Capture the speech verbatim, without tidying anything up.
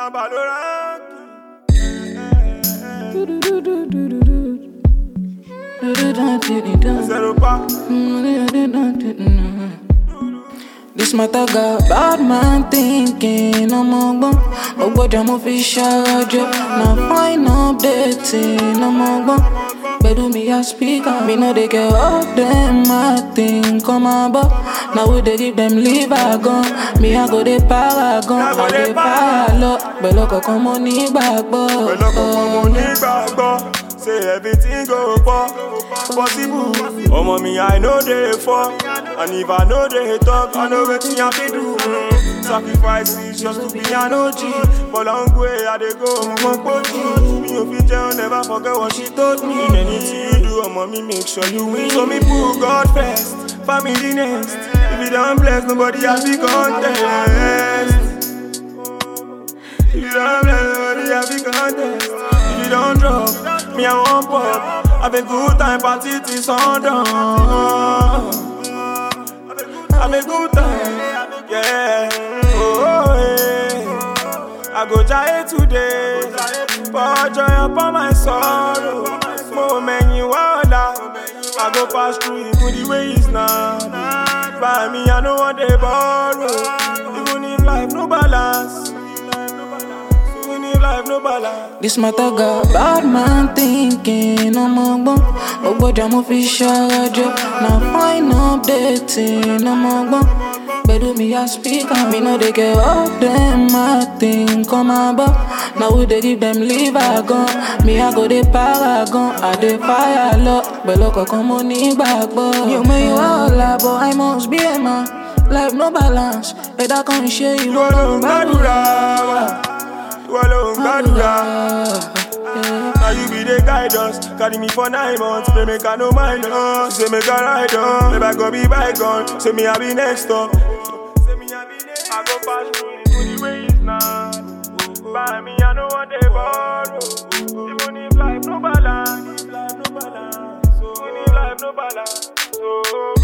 This matter got bad man thinking. I'm a bum, oh boy, I'm official. Now fine updating. I'm a bum, but do me a speaker. Me know they get all them my thing come about. Now we they give them leave I gone. Me I go the paragon, I go the paralo. But look come on ni bagbo. Say everything go for possible. Oh mommy, I know they fall. And if I know they talk, I know what you have to do. Sacrifices just to be an O G. For long way I they go, mama pochi. Me of it, I'll never forget what she told me. In anything you do, oh mommy, make sure you win. So me put God first, family next. If you don't bless, nobody has the contest. If you don't bless, nobody has the contest. If you don't drop, me I won't pop. Have a good time, party till sundown. Have a good time, yeah. Oh, yeah. I go die today, pour joy upon my sorrow. Moment you wanna, I go pass through even the way it's now. By me, I know what they borrow. Even if life no balance. Life, no balance. This matter got bad man thinking. I'm a bum, oh boy, I'm official. Now fine updating. I'm a bum, but do me a speaker. Me know they get all them my thing come about. Now we they give them leave I gone. Me I go the paragon, I the fire lot. But look come on ni bagbo. You may all but I must be a man. Life no balance, but I can't share you. Now you be the guidance, carry me for nine months. Pray make I no mind us. Say make I ride on, maybe I go be bygone. Say me I be next up. Say me I be next. I go pass through the way it's not. By me I know what they borrow. Even if life no balance, if life no balance, so if life no balance, so.